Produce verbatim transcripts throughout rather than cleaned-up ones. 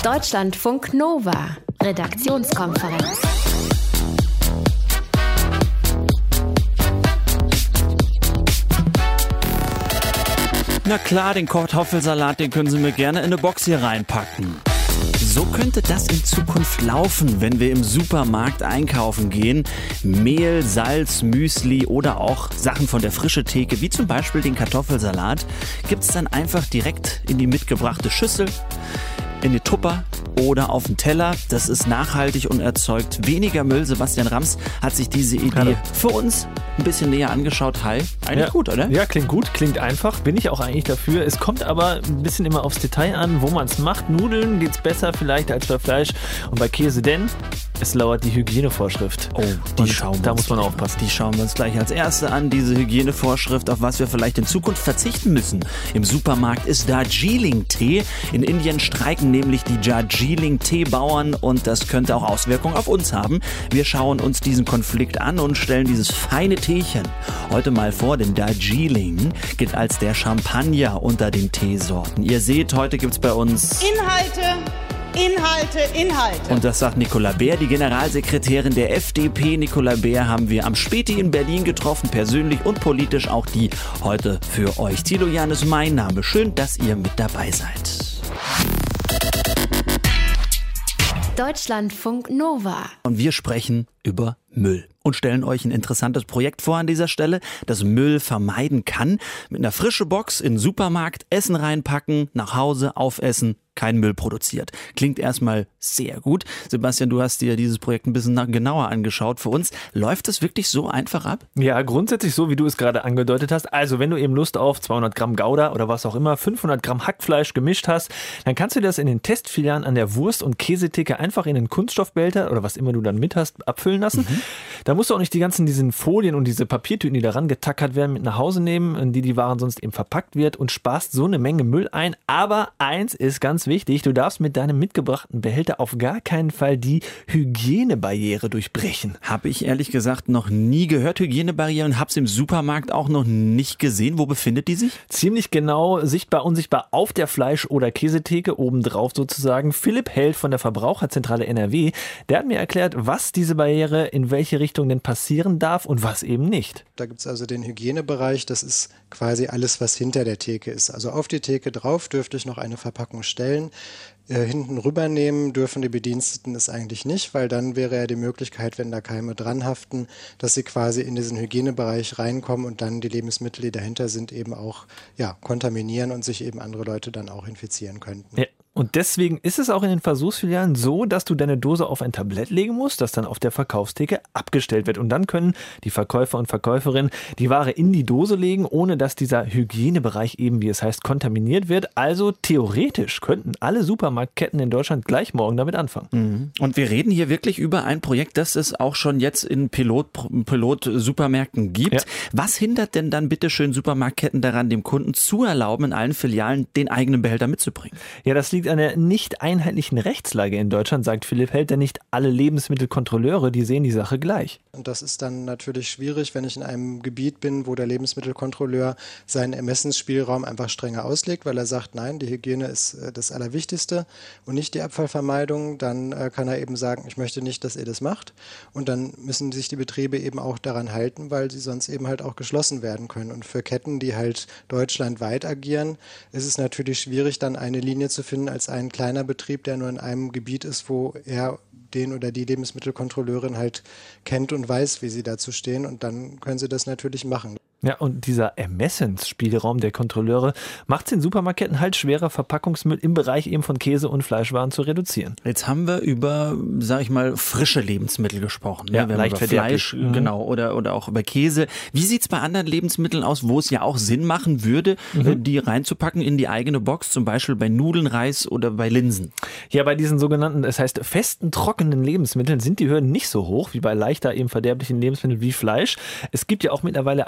Deutschlandfunk Nova, Redaktionskonferenz. Na klar, den Kartoffelsalat, den können Sie mir gerne in eine Box hier reinpacken. So könnte das in Zukunft laufen, wenn wir im Supermarkt einkaufen gehen. Mehl, Salz, Müsli oder auch Sachen von der frischen Theke, wie zum Beispiel den Kartoffelsalat, gibt's dann einfach direkt in die mitgebrachte Schüssel, in die Tupper oder auf den Teller. Das ist nachhaltig und erzeugt weniger Müll. Sebastian Rams hat sich diese Idee Hallo. für uns ein bisschen näher angeschaut. Hi, eigentlich ja, gut, oder? Ja, klingt gut, klingt einfach. Bin ich auch eigentlich dafür. Es kommt aber ein bisschen immer aufs Detail an, wo man es macht. Nudeln geht's besser vielleicht als bei Fleisch und bei Käse, denn es lauert die Hygienevorschrift. Oh, die und schauen wir da uns muss man gleich- aufpassen. Die schauen wir uns gleich als erste an, diese Hygienevorschrift, auf was wir vielleicht in Zukunft verzichten müssen. Im Supermarkt ist Darjeeling-Tee. In Indien streiken nämlich die Darjeeling-Teebauern und das könnte auch Auswirkungen auf uns haben. Wir schauen uns diesen Konflikt an und stellen dieses feine Teechen heute mal vor, denn Darjeeling gilt als der Champagner unter den Teesorten. Ihr seht, heute gibt's bei uns... Inhalte, Inhalte, Inhalte. Und das sagt Nicola Beer, die Generalsekretärin der F D P. Nicola Beer haben wir am Späti in Berlin getroffen, persönlich und politisch auch die heute für euch. Thilo Jahn ist mein Name. Schön, dass ihr mit dabei seid. Deutschlandfunk Nova. Und wir sprechen über Müll und stellen euch ein interessantes Projekt vor an dieser Stelle, das Müll vermeiden kann. Mit einer frischen Box in den Supermarkt, Essen reinpacken, nach Hause aufessen, kein Müll produziert. Klingt erstmal sehr gut. Sebastian, du hast dir dieses Projekt ein bisschen genauer angeschaut. Für uns läuft es wirklich so einfach ab? Ja, grundsätzlich so, wie du es gerade angedeutet hast. Also, wenn du eben Lust auf zweihundert Gramm Gouda oder was auch immer, fünfhundert Gramm Hackfleisch gemischt hast, dann kannst du das in den Testfilialen an der Wurst- und Käsetheke einfach in den Kunststoffbehälter oder was immer du dann mit hast, abfüllen lassen. Mhm. Da musst du auch nicht die ganzen diesen Folien und diese Papiertüten, die daran getackert werden, mit nach Hause nehmen, in die die Waren sonst eben verpackt wird und sparst so eine Menge Müll ein. Aber eins ist ganz wichtig, du darfst mit deinem mitgebrachten Behälter auf gar keinen Fall die Hygienebarriere durchbrechen. Habe ich ehrlich gesagt noch nie gehört, Hygienebarrieren, hab's im Supermarkt auch noch nicht gesehen. Wo befindet die sich? Ziemlich genau, sichtbar, unsichtbar auf der Fleisch- oder Käsetheke, obendrauf sozusagen. Philipp Held von der Verbraucherzentrale N R W, der hat mir erklärt, was diese Barriere in welche Richtung denn passieren darf und was eben nicht. Da gibt es also den Hygienebereich, das ist quasi alles, was hinter der Theke ist. Also auf die Theke drauf dürfte ich noch eine Verpackung stellen. Äh, hinten rübernehmen dürfen die Bediensteten es eigentlich nicht, weil dann wäre ja die Möglichkeit, wenn da Keime dran haften, dass sie quasi in diesen Hygienebereich reinkommen und dann die Lebensmittel, die dahinter sind, eben auch ja, kontaminieren und sich eben andere Leute dann auch infizieren könnten. Ja. Und deswegen ist es auch in den Versuchsfilialen so, dass du deine Dose auf ein Tablett legen musst, das dann auf der Verkaufstheke abgestellt wird. Und dann können die Verkäufer und Verkäuferinnen die Ware in die Dose legen, ohne dass dieser Hygienebereich eben, wie es heißt, kontaminiert wird. Also theoretisch könnten alle Supermarktketten in Deutschland gleich morgen damit anfangen. Mhm. Und wir reden hier wirklich über ein Projekt, das es auch schon jetzt in Pilot, Pilot-Supermärkten gibt. Ja. Was hindert denn dann bitte schön Supermarktketten daran, dem Kunden zu erlauben, in allen Filialen den eigenen Behälter mitzubringen? Ja, das liegt an der nicht einheitlichen Rechtslage in Deutschland, sagt Philipp Held, denn nicht alle Lebensmittelkontrolleure, die sehen die Sache gleich. Und das ist dann natürlich schwierig, wenn ich in einem Gebiet bin, wo der Lebensmittelkontrolleur seinen Ermessensspielraum einfach strenger auslegt, weil er sagt, nein, die Hygiene ist äh, das Allerwichtigste und nicht die Abfallvermeidung. Dann äh, kann er eben sagen, ich möchte nicht, dass ihr das macht. Und dann müssen sich die Betriebe eben auch daran halten, weil sie sonst eben halt auch geschlossen werden können. Und für Ketten, die halt deutschlandweit agieren, ist es natürlich schwierig, dann eine Linie zu finden als ein kleiner Betrieb, der nur in einem Gebiet ist, wo er den oder die Lebensmittelkontrolleurin halt kennt und weiß, wie sie dazu stehen. Und dann können sie das natürlich machen. Ja, und dieser Ermessensspielraum der Kontrolleure macht es den Supermarktketten halt schwerer, Verpackungsmüll im Bereich eben von Käse- und Fleischwaren zu reduzieren. Jetzt haben wir über, sag ich mal, frische Lebensmittel gesprochen. Ne? Ja, wir haben leicht über verderblich. Fleisch, Mhm. genau, oder, oder auch über Käse. Wie sieht's bei anderen Lebensmitteln aus, wo es ja auch Sinn machen würde, Mhm. die reinzupacken in die eigene Box, zum Beispiel bei Nudeln, Reis oder bei Linsen? Ja, bei diesen sogenannten, das heißt festen, trockenen Lebensmitteln sind die Hürden nicht so hoch wie bei leichter, eben verderblichen Lebensmitteln wie Fleisch. Es gibt ja auch mittlerweile einige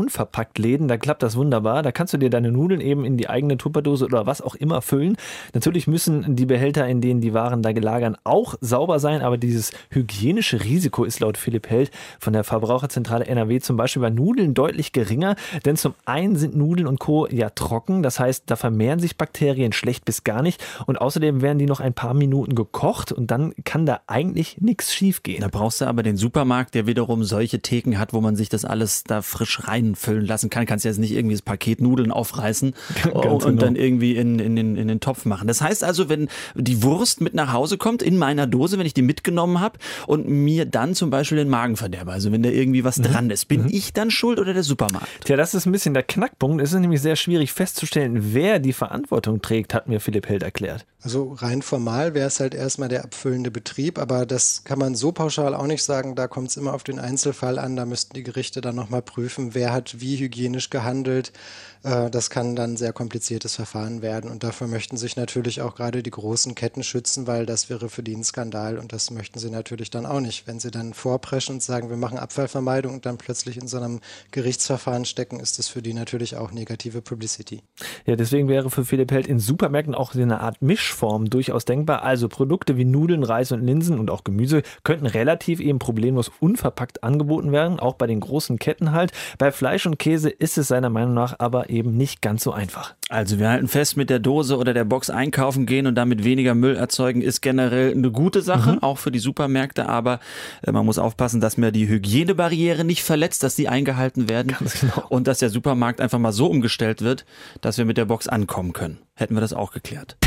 unverpackt Läden, da klappt das wunderbar. Da kannst du dir deine Nudeln eben in die eigene Tupperdose oder was auch immer füllen. Natürlich müssen die Behälter, in denen die Waren da gelagern, auch sauber sein, aber dieses hygienische Risiko ist laut Philipp Held von der Verbraucherzentrale N R W zum Beispiel bei Nudeln deutlich geringer, denn zum einen sind Nudeln und Co. ja trocken, das heißt, da vermehren sich Bakterien schlecht bis gar nicht und außerdem werden die noch ein paar Minuten gekocht und dann kann da eigentlich nichts schief gehen. Da brauchst du aber den Supermarkt, der wiederum solche Theken hat, wo man sich das alles da frisch reinfüllen lassen kann. Kannst jetzt nicht irgendwie das Paket Nudeln aufreißen und genau. dann irgendwie in, in, den, in den Topf machen. Das heißt also, wenn die Wurst mit nach Hause kommt in meiner Dose, wenn ich die mitgenommen habe und mir dann zum Beispiel den Magen verderbe, also wenn da irgendwie was mhm. dran ist, bin mhm. ich dann schuld oder der Supermarkt? Tja, das ist ein bisschen der Knackpunkt. Es ist nämlich sehr schwierig festzustellen, wer die Verantwortung trägt, hat mir Philipp Held erklärt. Also rein formal wäre es halt erstmal der abfüllende Betrieb, aber das kann man so pauschal auch nicht sagen. Da kommt es immer auf den Einzelfall an. Da müssten die Gerichte dann nochmal prüfen, wer hat wie hygienisch gehandelt. Das kann dann ein sehr kompliziertes Verfahren werden und dafür möchten sich natürlich auch gerade die großen Ketten schützen, weil das wäre für die ein Skandal und das möchten sie natürlich dann auch nicht. Wenn sie dann vorpreschen und sagen, wir machen Abfallvermeidung und dann plötzlich in so einem Gerichtsverfahren stecken, ist das für die natürlich auch negative Publicity. Ja, deswegen wäre für Philipp Held in Supermärkten auch eine Art Mischform durchaus denkbar. Also Produkte wie Nudeln, Reis und Linsen und auch Gemüse könnten relativ eben problemlos unverpackt angeboten werden, auch bei den großen Ketten halt. Bei Fleisch und Käse ist es seiner Meinung nach aber eben nicht ganz so einfach. Also wir halten fest, mit der Dose oder der Box einkaufen gehen und damit weniger Müll erzeugen, ist generell eine gute Sache, mhm. auch für die Supermärkte, aber äh, man muss aufpassen, dass man die Hygienebarriere nicht verletzt, dass die eingehalten werden Ganz genau. und dass der Supermarkt einfach mal so umgestellt wird, dass wir mit der Box ankommen können. Hätten wir das auch geklärt.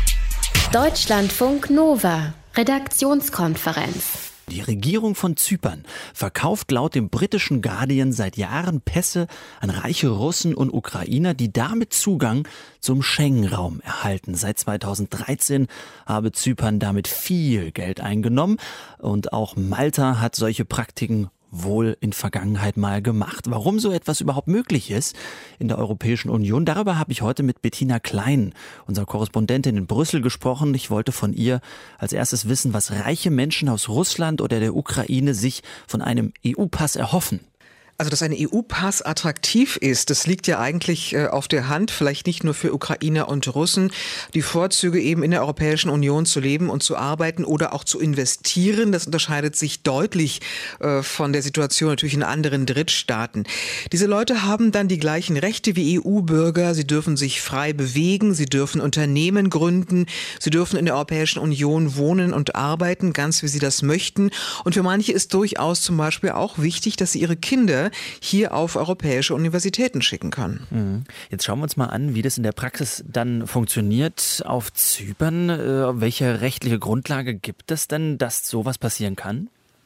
Deutschlandfunk Nova, Redaktionskonferenz. Die Regierung von Zypern verkauft laut dem britischen Guardian seit Jahren Pässe an reiche Russen und Ukrainer, die damit Zugang zum Schengen-Raum erhalten. Seit zweitausenddreizehn habe Zypern damit viel Geld eingenommen und auch Malta hat solche Praktiken wohl in Vergangenheit mal gemacht. Warum so etwas überhaupt möglich ist in der Europäischen Union, darüber habe ich heute mit Bettina Klein, unserer Korrespondentin in Brüssel, gesprochen. Ich wollte von ihr als erstes wissen, was reiche Menschen aus Russland oder der Ukraine sich von einem E U-Pass erhoffen. Also, dass ein E U-Pass attraktiv ist, das liegt ja eigentlich äh, auf der Hand, vielleicht nicht nur für Ukrainer und Russen. Die Vorzüge eben in der Europäischen Union zu leben und zu arbeiten oder auch zu investieren, das unterscheidet sich deutlich äh, von der Situation natürlich in anderen Drittstaaten. Diese Leute haben dann die gleichen Rechte wie E U-Bürger. Sie dürfen sich frei bewegen, sie dürfen Unternehmen gründen, sie dürfen in der Europäischen Union wohnen und arbeiten, ganz wie sie das möchten. Und für manche ist durchaus zum Beispiel auch wichtig, dass sie ihre Kinder hier auf europäische Universitäten schicken können. Jetzt schauen wir uns mal an, wie das in der Praxis dann funktioniert auf Zypern. Äh, welche rechtliche Grundlage gibt es denn, dass sowas passieren kann?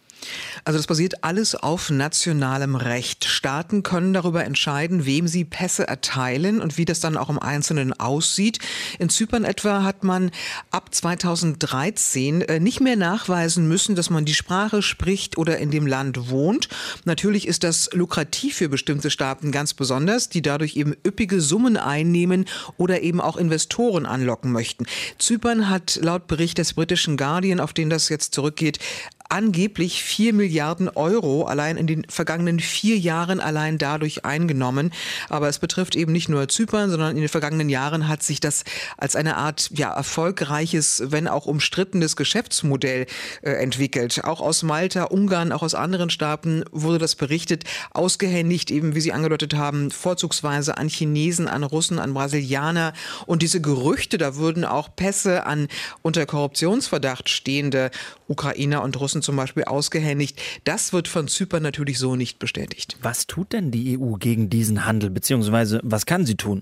Also das basiert alles auf nationalem Recht. Staaten können darüber entscheiden, wem sie Pässe erteilen und wie das dann auch im Einzelnen aussieht. In Zypern etwa hat man ab zweitausenddreizehn nicht mehr nachweisen müssen, dass man die Sprache spricht oder in dem Land wohnt. Natürlich ist das lukrativ für bestimmte Staaten ganz besonders, die dadurch eben üppige Summen einnehmen oder eben auch Investoren anlocken möchten. Zypern hat laut Bericht des britischen Guardian, auf den das jetzt zurückgeht, angeblich vier Milliarden Euro allein in den vergangenen vier Jahren allein dadurch eingenommen. Aber es betrifft eben nicht nur Zypern, sondern in den vergangenen Jahren hat sich das als eine Art ja erfolgreiches, wenn auch umstrittenes Geschäftsmodell äh, entwickelt. Auch aus Malta, Ungarn, auch aus anderen Staaten wurde das berichtet, ausgehändigt, eben wie Sie angedeutet haben, vorzugsweise an Chinesen, an Russen, an Brasilianer. Und diese Gerüchte, da würden auch Pässe an unter Korruptionsverdacht stehende Ukrainer und Russen zum Beispiel ausgehändigt. Das wird von Zypern natürlich so nicht bestätigt. Was tut denn die E U gegen diesen Handel, beziehungsweise was kann sie tun?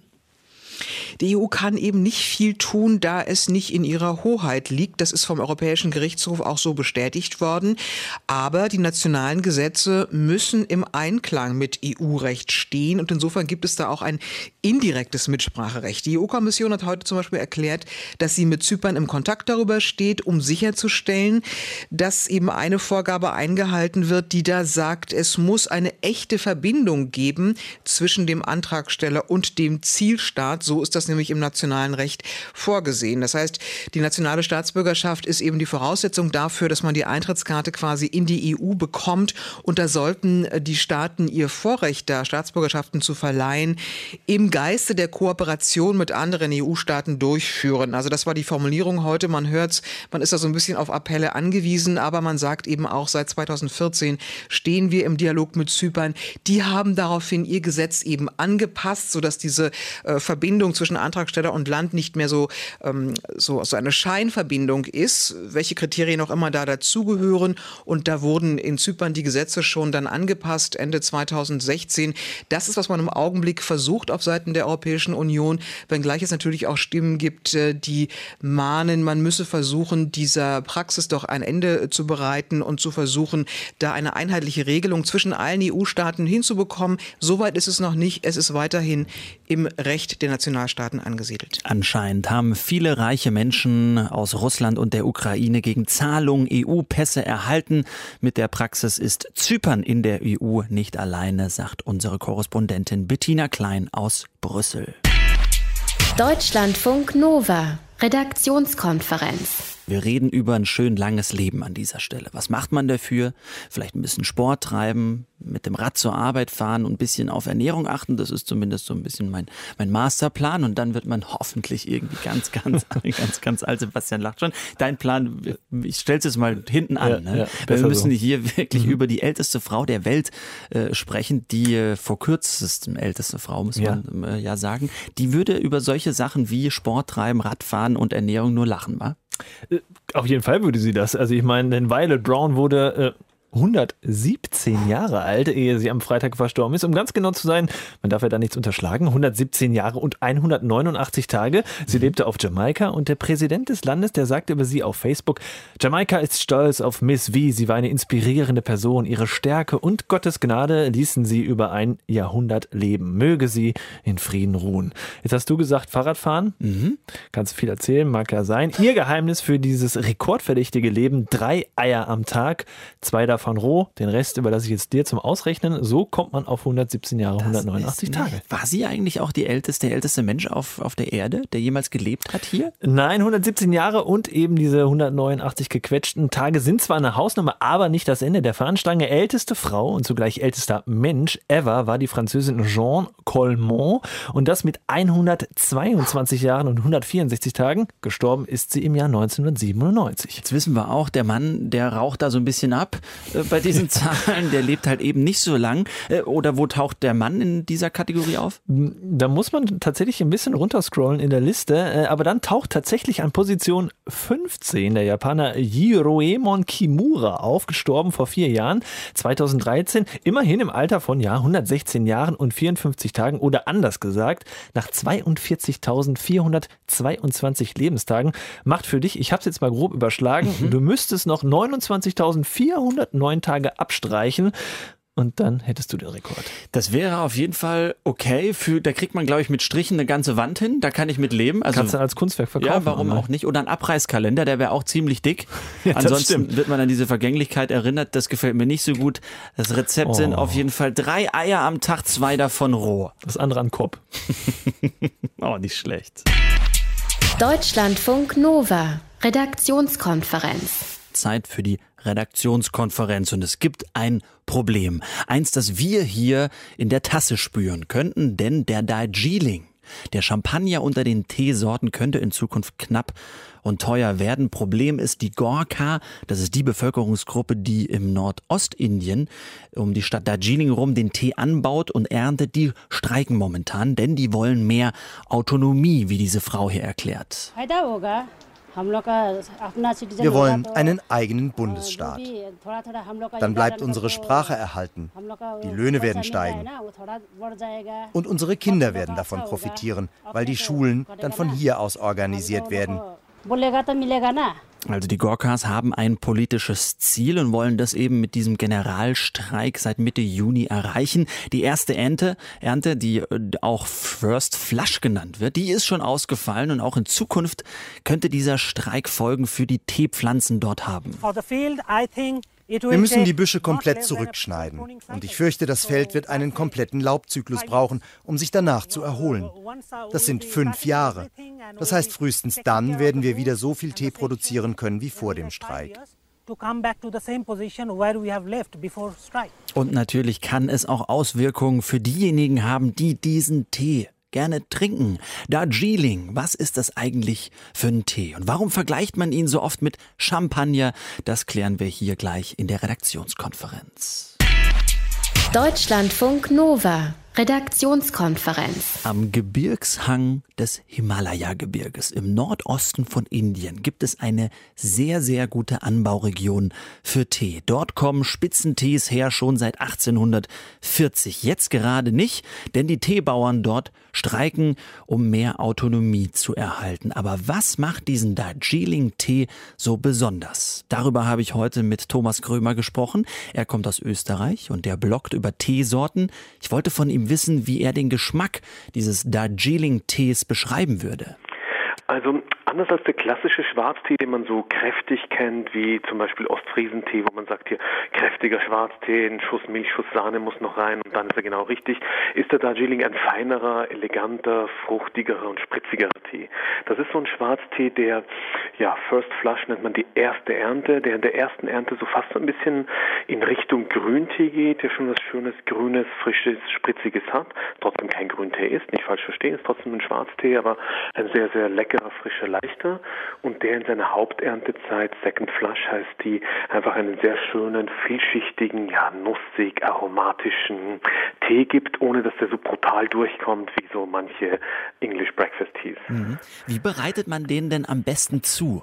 Die E U kann eben nicht viel tun, da es nicht in ihrer Hoheit liegt. Das ist vom Europäischen Gerichtshof auch so bestätigt worden. Aber die nationalen Gesetze müssen im Einklang mit E U-Recht stehen. Und insofern gibt es da auch ein indirektes Mitspracherecht. Die E U-Kommission hat heute zum Beispiel erklärt, dass sie mit Zypern im Kontakt darüber steht, um sicherzustellen, dass eben eine Vorgabe eingehalten wird, die da sagt, es muss eine echte Verbindung geben zwischen dem Antragsteller und dem Zielstaat, So ist das nämlich im nationalen Recht vorgesehen. Das heißt, die nationale Staatsbürgerschaft ist eben die Voraussetzung dafür, dass man die Eintrittskarte quasi in die E U bekommt. Und da sollten die Staaten ihr Vorrecht, da Staatsbürgerschaften zu verleihen, im Geiste der Kooperation mit anderen E U-Staaten durchführen. Also das war die Formulierung heute. Man hört's, man ist da so ein bisschen auf Appelle angewiesen, aber man sagt eben auch, seit zweitausendvierzehn stehen wir im Dialog mit Zypern. Die haben daraufhin ihr Gesetz eben angepasst, sodass diese äh, Verbindung zwischen Antragsteller und Land nicht mehr so, ähm, so, so eine Scheinverbindung ist, welche Kriterien auch immer da dazugehören. Und da wurden in Zypern die Gesetze schon dann angepasst, Ende zweitausendsechzehn. Das ist, was man im Augenblick versucht auf Seiten der Europäischen Union, wenngleich es natürlich auch Stimmen gibt, die mahnen, man müsse versuchen, dieser Praxis doch ein Ende zu bereiten und zu versuchen, da eine einheitliche Regelung zwischen allen E U-Staaten hinzubekommen. Soweit ist es noch nicht. Es ist weiterhin im Recht der Nationalstaaten angesiedelt. Anscheinend haben viele reiche Menschen aus Russland und der Ukraine gegen Zahlung E U-Pässe erhalten. Mit der Praxis ist Zypern in der E U nicht alleine, sagt unsere Korrespondentin Bettina Klein aus Brüssel. Deutschlandfunk Nova, Redaktionskonferenz. Wir reden über ein schön langes Leben an dieser Stelle. Was macht man dafür? Vielleicht ein bisschen Sport treiben, mit dem Rad zur Arbeit fahren und ein bisschen auf Ernährung achten. Das ist zumindest so ein bisschen mein, mein Masterplan. Und dann wird man hoffentlich irgendwie ganz, ganz, ganz, ganz alt. Sebastian lacht schon. Dein Plan, ich stell's jetzt mal hinten an. Ja, ne? ja, wir müssen so. hier wirklich mhm. über die älteste Frau der Welt äh, sprechen. Die äh, vor kürzestem älteste Frau, muss ja. man äh, ja sagen. Die würde über solche Sachen wie Sport treiben, Radfahren und Ernährung nur lachen, wa? Auf jeden Fall würde sie das. Also ich meine, denn Violet Brown wurde äh, hundertsiebzehn Jahre alt, ehe sie am Freitag verstorben ist. Um ganz genau zu sein, man darf ja da nichts unterschlagen, hundertsiebzehn Jahre und hundertneunundachtzig Tage. Sie lebte auf Jamaika und der Präsident des Landes, der sagte über sie auf Facebook, Jamaika ist stolz auf Miss V. Sie war eine inspirierende Person. Ihre Stärke und Gottes Gnade ließen sie über ein Jahrhundert leben. Möge sie in Frieden ruhen. Jetzt hast du gesagt, Fahrradfahren. Mhm. Kannst du viel erzählen, mag ja sein. Ihr Geheimnis für dieses rekordverdächtige Leben, drei Eier am Tag, zwei davon von roh, den Rest überlasse ich jetzt dir zum Ausrechnen. So kommt man auf hundertsiebzehn Jahre, das hundertneunundachtzig Tage. War sie eigentlich auch die älteste, der älteste Mensch auf, auf der Erde, der jemals gelebt hat hier? Nein, hundertsiebzehn Jahre und eben diese hundertneunundachtzig gequetschten Tage sind zwar eine Hausnummer, aber nicht das Ende der Fahnenstange. Älteste Frau und zugleich ältester Mensch ever war die Französin Jeanne Colmont und das mit hundertzweiundzwanzig Jahren und hundertvierundsechzig Tagen. Gestorben ist sie im Jahr neunzehnhundertsiebenundneunzig. Jetzt wissen wir auch, der Mann, der raucht da so ein bisschen ab bei diesen Zahlen, der lebt halt eben nicht so lang. Oder wo taucht der Mann in dieser Kategorie auf? Da muss man tatsächlich ein bisschen runterscrollen in der Liste, aber dann taucht tatsächlich an Position fünfzehn der Japaner Jiroemon Kimura auf, gestorben vor vier Jahren, zweitausenddreizehn, immerhin im Alter von ja, hundertsechzehn Jahren und vierundfünfzig Tagen oder anders gesagt, nach zweiundvierzigtausendvierhundertzweiundzwanzig Lebenstagen. Macht für dich, ich habe es jetzt mal grob überschlagen, mhm. du müsstest noch neunundzwanzigtausendvierhundertneun Tage abstreichen. Und dann hättest du den Rekord. Das wäre auf jeden Fall okay. Für, da kriegt man, glaube ich, mit Strichen eine ganze Wand hin. Da kann ich mit leben. Also, kannst du als Kunstwerk verkaufen. Ja, warum auch nicht? Oder ein Abreißkalender, der wäre auch ziemlich dick. Ja, ansonsten wird man an diese Vergänglichkeit erinnert. Das gefällt mir nicht so gut. Das Rezept oh. sind auf jeden Fall drei Eier am Tag, zwei davon roh. Das andere an Kopf. Oh, nicht schlecht. Deutschlandfunk Nova, Redaktionskonferenz. Zeit für die Redaktionskonferenz und es gibt ein Problem. Eins, das wir hier in der Tasse spüren könnten, denn der Darjeeling, der Champagner unter den Teesorten, könnte in Zukunft knapp und teuer werden. Problem ist die Gorkha, das ist die Bevölkerungsgruppe, die im Nordostindien um die Stadt Darjeeling rum den Tee anbaut und erntet. Die streiken momentan, denn die wollen mehr Autonomie, wie diese Frau hier erklärt. Wir wollen einen eigenen Bundesstaat. Dann bleibt unsere Sprache erhalten. Die Löhne werden steigen. Und unsere Kinder werden davon profitieren, weil die Schulen dann von hier aus organisiert werden. Also die Gorkhas haben ein politisches Ziel und wollen das eben mit diesem Generalstreik seit Mitte Juni erreichen. Die erste Ernte, Ernte, die auch First Flush genannt wird, die ist schon ausgefallen und auch in Zukunft könnte dieser Streik Folgen für die Teepflanzen dort haben. Wir müssen die Büsche komplett zurückschneiden. Und ich fürchte, das Feld wird einen kompletten Laubzyklus brauchen, um sich danach zu erholen. Das sind fünf Jahre. Das heißt, frühestens dann werden wir wieder so viel Tee produzieren können wie vor dem Streik. Und natürlich kann es auch Auswirkungen für diejenigen haben, die diesen Tee gerne trinken. Darjeeling, was ist das eigentlich für ein Tee? Und warum vergleicht man ihn so oft mit Champagner? Das klären wir hier gleich in der Redaktionskonferenz. Deutschlandfunk Nova. Redaktionskonferenz. Am Gebirgshang des Himalaya-Gebirges im Nordosten von Indien gibt es eine sehr, sehr gute Anbauregion für Tee. Dort kommen Spitzentees her schon seit achtzehnhundertvierzig. Jetzt gerade nicht, denn die Teebauern dort streiken, um mehr Autonomie zu erhalten. Aber was macht diesen Darjeeling-Tee so besonders? Darüber habe ich heute mit Thomas Krömer gesprochen. Er kommt aus Österreich und der bloggt über Teesorten. Ich wollte von ihm wissen, wie er den Geschmack dieses Darjeeling-Tees beschreiben würde. Also anders als der klassische Schwarztee, den man so kräftig kennt, wie zum Beispiel Ostfriesentee, wo man sagt, hier kräftiger Schwarztee, ein Schuss Milch, Schuss Sahne muss noch rein und dann ist er genau richtig, ist der Darjeeling ein feinerer, eleganter, fruchtigerer und spritzigerer Tee. Das ist so ein Schwarztee, der, ja, First Flush nennt man die erste Ernte, der in der ersten Ernte so fast so ein bisschen in Richtung Grüntee geht, der schon was Schönes, Grünes, Frisches, Spritziges hat, trotzdem kein Grüntee ist, nicht falsch verstehen, ist trotzdem ein Schwarztee, aber ein sehr, sehr leckerer, frischer, leichter und der in seiner Haupterntezeit, Second Flush heißt die, einfach einen sehr schönen, vielschichtigen, ja, nussig, aromatischen Tee gibt, ohne dass der so brutal durchkommt wie so manche English Breakfast Teas. Mhm. Wie bereitet man den denn am besten zu?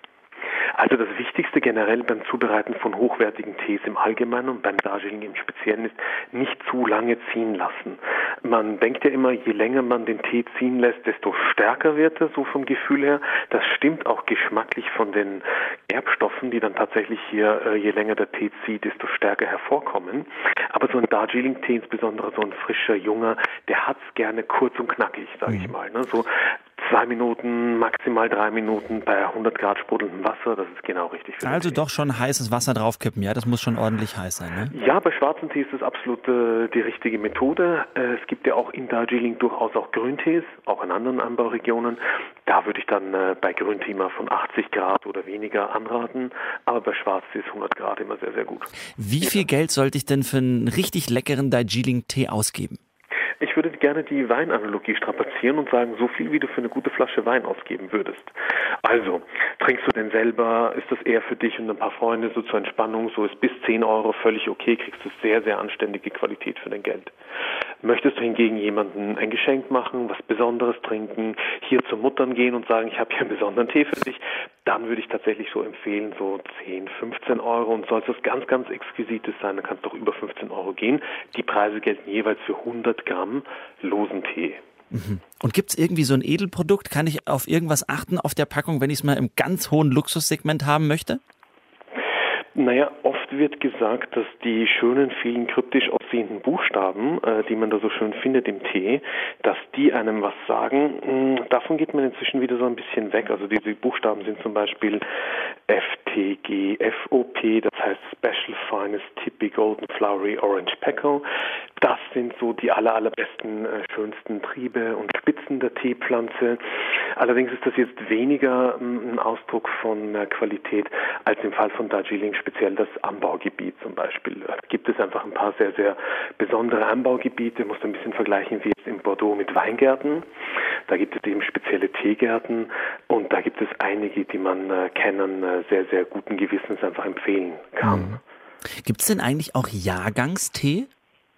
Also das Wichtigste generell beim Zubereiten von hochwertigen Tees im Allgemeinen und beim Darjeeling im Speziellen ist, nicht zu lange ziehen lassen. Man denkt ja immer, je länger man den Tee ziehen lässt, desto stärker wird er, so vom Gefühl her. Das stimmt auch geschmacklich von den Gerbstoffen, die dann tatsächlich hier, je länger der Tee zieht, desto stärker hervorkommen. Aber so ein Darjeeling-Tee, insbesondere so ein frischer, junger, der hat's gerne kurz und knackig, sage ich mal. Ne? So zwei Minuten, maximal drei Minuten bei hundert Grad sprudelndem Wasser, das ist genau richtig. Für also Tee. Doch schon heißes Wasser draufkippen, ja? Das muss schon ordentlich heiß sein, ne? Ja, bei schwarzen Tee ist das absolut äh, die richtige Methode. Äh, es gibt ja auch in Darjeeling durchaus auch Grüntees, auch in anderen Anbauregionen. Da würde ich dann äh, bei Grüntee mal von achtzig Grad oder weniger anraten, aber bei Schwarztee ist hundert Grad immer sehr, sehr gut. Wie viel ja. Geld sollte ich denn für einen richtig leckeren Darjeeling-Tee ausgeben? Ich würde gerne die Weinanalogie strapazieren und sagen, so viel wie du für eine gute Flasche Wein ausgeben würdest. Also, trinkst du denn selber, ist das eher für dich und ein paar Freunde so zur Entspannung, so ist bis zehn Euro völlig okay, kriegst du sehr, sehr anständige Qualität für dein Geld. Möchtest du hingegen jemandem ein Geschenk machen, was Besonderes trinken, hier zu Muttern gehen und sagen, ich habe hier einen besonderen Tee für dich, dann würde ich tatsächlich so empfehlen, so zehn, fünfzehn Euro und soll es was ganz, ganz Exquisites sein, dann kann es doch über fünfzehn Euro gehen. Die Preise gelten jeweils für hundert Gramm losen Tee. Mhm. Und gibt es irgendwie so ein Edelprodukt? Kann ich auf irgendwas achten auf der Packung, wenn ich es mal im ganz hohen Luxussegment haben möchte? Naja, oft wird gesagt, dass die schönen, vielen kryptisch aussehenden Buchstaben, äh, die man da so schön findet im Tee, dass die einem was sagen. Mh, davon geht man inzwischen wieder so ein bisschen weg. Also diese Buchstaben sind zum Beispiel F T G, F O P, das heißt Special Finest Tippy Golden Flowery Orange Pekoe. Das sind so die aller, allerbesten, äh, schönsten Triebe und Spitzen der Teepflanze. Allerdings ist das jetzt weniger mh, ein Ausdruck von äh, Qualität als im Fall von Darjeeling, speziell das Anbaugebiet zum Beispiel. Da gibt es einfach ein paar sehr, sehr besondere Anbaugebiete. Man muss ein bisschen vergleichen wie jetzt in Bordeaux mit Weingärten. Da gibt es eben spezielle Teegärten und da gibt es einige, die man äh, kennen, äh, sehr, sehr guten Gewissens einfach empfehlen kann. Mhm. Gibt es denn eigentlich auch Jahrgangstee?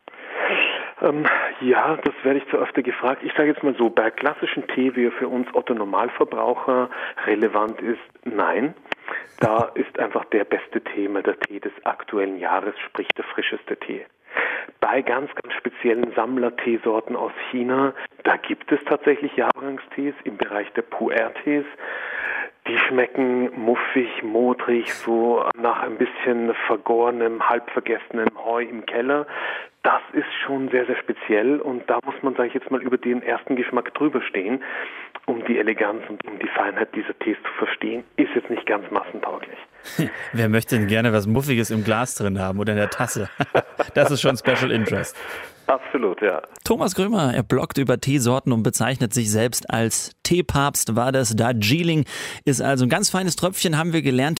Ähm, ja, das werde ich zu öfter gefragt. Ich sage jetzt mal so, bei klassischen Tee, wie er für uns Otto Normalverbraucher relevant ist, nein. Da ist einfach der beste Tee immer der Tee des aktuellen Jahres, sprich der frischeste Tee. Bei ganz, ganz speziellen Sammlerteesorten aus China, da gibt es tatsächlich Jahrgangstees im Bereich der Pu'er-Tees. Die schmecken muffig, modrig, so nach ein bisschen vergorenem, halbvergessenem Heu im Keller. Das ist schon sehr, sehr speziell und da muss man, sage ich jetzt mal, über den ersten Geschmack drüber stehen, um die Eleganz und um die Feinheit dieser Tees zu verstehen, ist jetzt nicht ganz massentauglich. Wer möchte denn gerne was Muffiges im Glas drin haben oder in der Tasse? Das ist schon Special Interest. Absolut, ja. Thomas Grömer, er bloggt über Teesorten und bezeichnet sich selbst als Teepapst, war das Darjeeling, ist also ein ganz feines Tröpfchen, haben wir gelernt.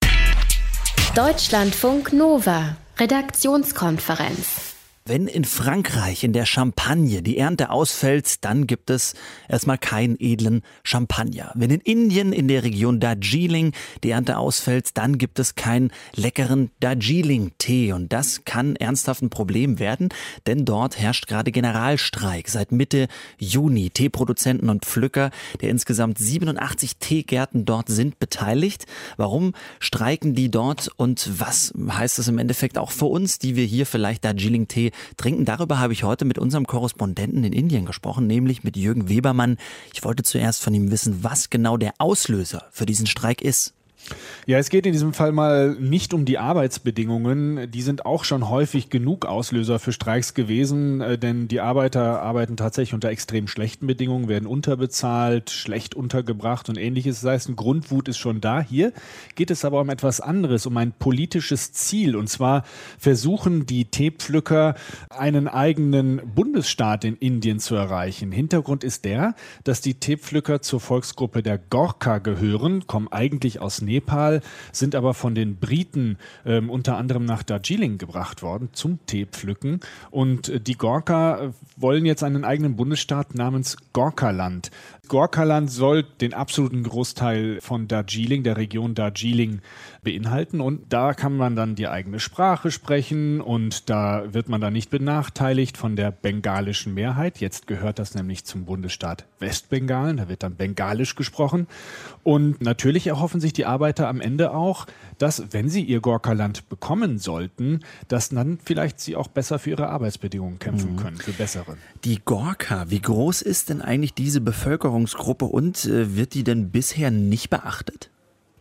Deutschlandfunk Nova, Redaktionskonferenz. Wenn in Frankreich in der Champagne die Ernte ausfällt, dann gibt es erstmal keinen edlen Champagner. Wenn in Indien in der Region Darjeeling die Ernte ausfällt, dann gibt es keinen leckeren Darjeeling-Tee. Und das kann ernsthaft ein Problem werden, denn dort herrscht gerade Generalstreik. Seit Mitte Juni Teeproduzenten und Pflücker der insgesamt siebenundachtzig Teegärten dort sind beteiligt. Warum streiken die dort und was heißt es im Endeffekt auch für uns, die wir hier vielleicht Darjeeling-Tee trinken? Darüber habe ich heute mit unserem Korrespondenten in Indien gesprochen, nämlich mit Jürgen Webermann. Ich wollte zuerst von ihm wissen, was genau der Auslöser für diesen Streik ist. Ja, es geht in diesem Fall mal nicht um die Arbeitsbedingungen. Die sind auch schon häufig genug Auslöser für Streiks gewesen, denn die Arbeiter arbeiten tatsächlich unter extrem schlechten Bedingungen, werden unterbezahlt, schlecht untergebracht und ähnliches. Das heißt, ein Grundwut ist schon da. Hier geht es aber um etwas anderes, um ein politisches Ziel. Und zwar versuchen die Teepflücker, einen eigenen Bundesstaat in Indien zu erreichen. Hintergrund ist der, dass die Teepflücker zur Volksgruppe der Gorkha gehören, kommen eigentlich aus Nepal, sind aber von den Briten ähm, unter anderem nach Darjeeling gebracht worden zum Teepflücken. Und äh, die Gorkha äh, wollen jetzt einen eigenen Bundesstaat namens Gorkhaland. Gorkhaland soll den absoluten Großteil von Darjeeling, der Region Darjeeling, beinhalten. Und da kann man dann die eigene Sprache sprechen und da wird man dann nicht benachteiligt von der bengalischen Mehrheit. Jetzt gehört das nämlich zum Bundesstaat Westbengalen. Da wird dann Bengalisch gesprochen. Und natürlich erhoffen sich die Arbeiter am Ende auch, dass, wenn sie ihr Gorkhaland bekommen sollten, dass dann vielleicht sie auch besser für ihre Arbeitsbedingungen kämpfen können, für bessere. Die Gorkha, wie groß ist denn eigentlich diese Bevölkerungsgruppe und äh, wird die denn bisher nicht beachtet?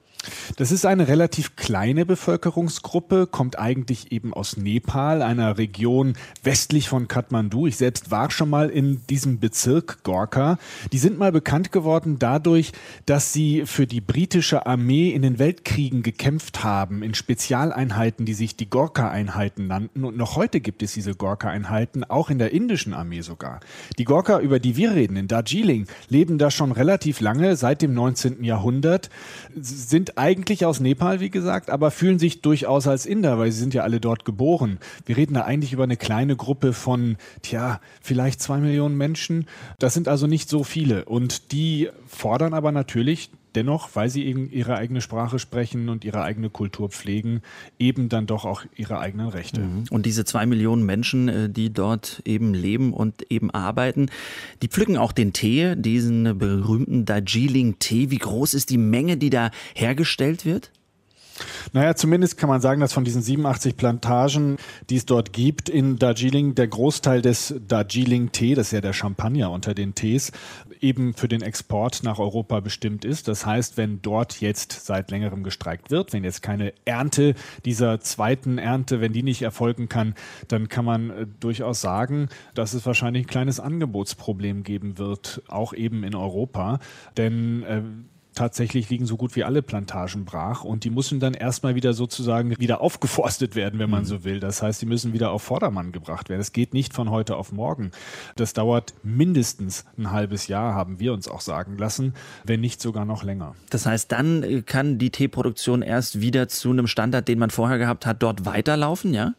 Das ist eine relativ kleine Bevölkerungsgruppe, kommt eigentlich eben aus Nepal, einer Region westlich von Kathmandu. Ich selbst war schon mal in diesem Bezirk Gorkha. Die sind mal bekannt geworden dadurch, dass sie für die britische Armee in den Weltkriegen gekämpft haben, in Spezialeinheiten, die sich die Gorkha-Einheiten nannten. Und noch heute gibt es diese Gorkha-Einheiten, auch in der indischen Armee sogar. Die Gorkha, über die wir reden, in Darjeeling, leben da schon relativ lange, seit dem neunzehnten Jahrhundert, sind eigentlich aus Nepal, wie gesagt, aber fühlen sich durchaus als Inder, weil sie sind ja alle dort geboren. Wir reden da eigentlich über eine kleine Gruppe von, tja, vielleicht zwei Millionen Menschen. Das sind also nicht so viele. Und die fordern aber natürlich dennoch, weil sie eben ihre eigene Sprache sprechen und ihre eigene Kultur pflegen, eben dann doch auch ihre eigenen Rechte. Und diese zwei Millionen Menschen, die dort eben leben und eben arbeiten, die pflücken auch den Tee, diesen berühmten Darjeeling-Tee. Wie groß ist die Menge, die da hergestellt wird? Naja, zumindest kann man sagen, dass von diesen siebenundachtzig Plantagen, die es dort gibt in Darjeeling, der Großteil des Darjeeling-Tee, das ist ja der Champagner unter den Tees, eben für den Export nach Europa bestimmt ist. Das heißt, wenn dort jetzt seit längerem gestreikt wird, wenn jetzt keine Ernte dieser zweiten Ernte, wenn die nicht erfolgen kann, dann kann man äh, durchaus sagen, dass es wahrscheinlich ein kleines Angebotsproblem geben wird, auch eben in Europa. Denn äh, tatsächlich liegen so gut wie alle Plantagen brach und die müssen dann erstmal wieder sozusagen wieder aufgeforstet werden, wenn man so will. Das heißt, die müssen wieder auf Vordermann gebracht werden. Das geht nicht von heute auf morgen. Das dauert mindestens ein halbes Jahr, haben wir uns auch sagen lassen, wenn nicht sogar noch länger. Das heißt, dann kann die Teeproduktion erst wieder zu einem Standard, den man vorher gehabt hat, dort weiterlaufen, ja?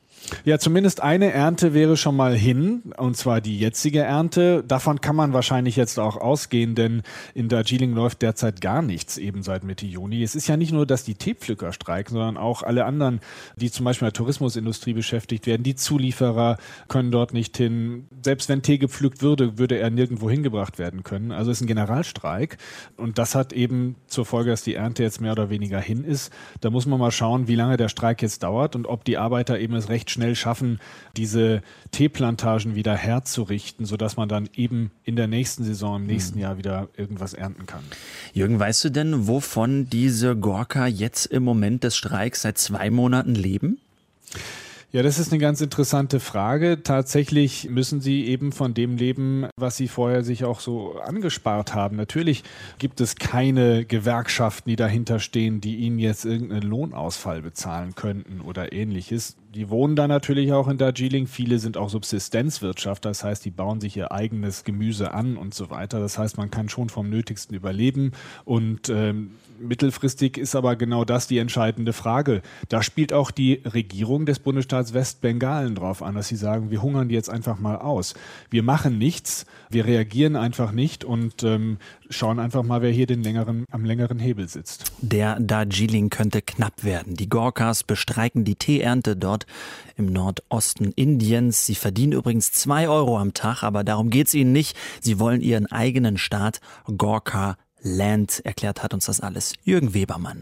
Ja, zumindest eine Ernte wäre schon mal hin, und zwar die jetzige Ernte. Davon kann man wahrscheinlich jetzt auch ausgehen, denn in Darjeeling läuft derzeit gar nichts, eben seit Mitte Juni. Es ist ja nicht nur, dass die Teepflücker streiken, sondern auch alle anderen, die zum Beispiel in der Tourismusindustrie beschäftigt werden. Die Zulieferer können dort nicht hin. Selbst wenn Tee gepflückt würde, würde er nirgendwo hingebracht werden können. Also es ist ein Generalstreik und das hat eben zur Folge, dass die Ernte jetzt mehr oder weniger hin ist. Da muss man mal schauen, wie lange der Streik jetzt dauert und ob die Arbeiter eben es recht schnell schaffen, diese Teeplantagen wieder herzurichten, sodass man dann eben in der nächsten Saison, im nächsten hm. Jahr wieder irgendwas ernten kann. Jürgen, weißt du denn, wovon diese Gorkha jetzt im Moment des Streiks seit zwei Monaten leben? Ja, das ist eine ganz interessante Frage. Tatsächlich müssen sie eben von dem leben, was sie vorher sich auch so angespart haben. Natürlich gibt es keine Gewerkschaften, die dahinter stehen, die ihnen jetzt irgendeinen Lohnausfall bezahlen könnten oder ähnliches. Die wohnen da natürlich auch in Darjeeling. Viele sind auch Subsistenzwirtschaft, das heißt, die bauen sich ihr eigenes Gemüse an und so weiter. Das heißt, man kann schon vom Nötigsten überleben. Und ähm, mittelfristig ist aber genau das die entscheidende Frage. Da spielt auch die Regierung des Bundesstaats Westbengalen drauf an, dass sie sagen, wir hungern die jetzt einfach mal aus. Wir machen nichts, wir reagieren einfach nicht und ähm, schauen einfach mal, wer hier den längeren, am längeren Hebel sitzt. Der Darjeeling könnte knapp werden. Die Gorkhas bestreiken die Teeernte dort im Nordosten Indiens. Sie verdienen übrigens zwei Euro am Tag, aber darum geht es ihnen nicht. Sie wollen ihren eigenen Staat Gorkha Land. Erklärt hat uns das alles Jürgen Webermann.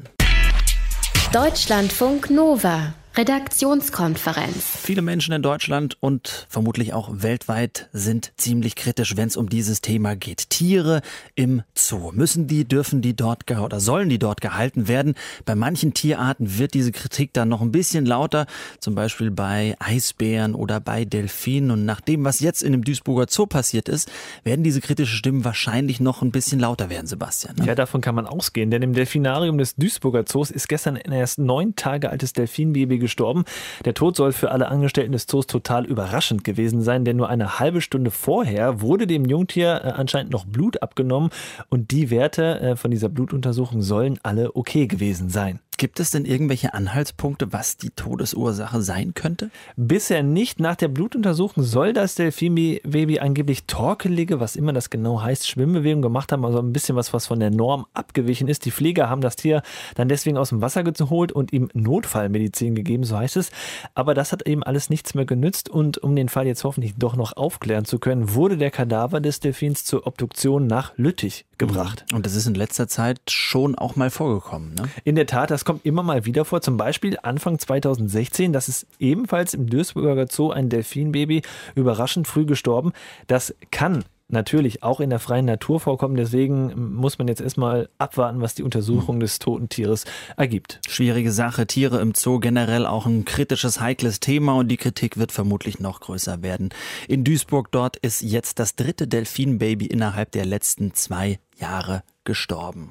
Deutschlandfunk Nova. Redaktionskonferenz. Viele Menschen in Deutschland und vermutlich auch weltweit sind ziemlich kritisch, wenn es um dieses Thema geht. Tiere im Zoo. Müssen die, dürfen die dort ge- oder sollen die dort gehalten werden? Bei manchen Tierarten wird diese Kritik dann noch ein bisschen lauter, zum Beispiel bei Eisbären oder bei Delfinen. Und nach dem, was jetzt in dem Duisburger Zoo passiert ist, werden diese kritischen Stimmen wahrscheinlich noch ein bisschen lauter werden, Sebastian. Ne? Ja, davon kann man ausgehen, denn im Delfinarium des Duisburger Zoos ist gestern ein erst neun Tage altes Delfinbaby gestorben. Der Tod soll für alle Angestellten des Zoos total überraschend gewesen sein, denn nur eine halbe Stunde vorher wurde dem Jungtier anscheinend noch Blut abgenommen und die Werte von dieser Blutuntersuchung sollen alle okay gewesen sein. Gibt es denn irgendwelche Anhaltspunkte, was die Todesursache sein könnte? Bisher nicht. Nach der Blutuntersuchung soll das Delfinbaby angeblich torkelige, was immer das genau heißt, Schwimmbewegungen gemacht haben, also ein bisschen was, was von der Norm abgewichen ist. Die Pfleger haben das Tier dann deswegen aus dem Wasser geholt und ihm Notfallmedizin gegeben, so heißt es. Aber das hat eben alles nichts mehr genützt und um den Fall jetzt hoffentlich doch noch aufklären zu können, wurde der Kadaver des Delfins zur Obduktion nach Lüttich gebracht. Und das ist in letzter Zeit schon auch mal vorgekommen, ne? In der Tat, das kommt immer mal wieder vor. Zum Beispiel Anfang zweitausendsechzehn, das ist ebenfalls im Duisburger Zoo ein Delfinbaby überraschend früh gestorben. Das kann natürlich auch in der freien Natur vorkommen. Deswegen muss man jetzt erstmal abwarten, was die Untersuchung des toten Tieres ergibt. Schwierige Sache. Tiere im Zoo generell auch ein kritisches, heikles Thema und die Kritik wird vermutlich noch größer werden. In Duisburg dort ist jetzt das dritte Delfinbaby innerhalb der letzten zwei Jahre gestorben.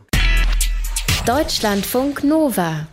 Deutschlandfunk Nova.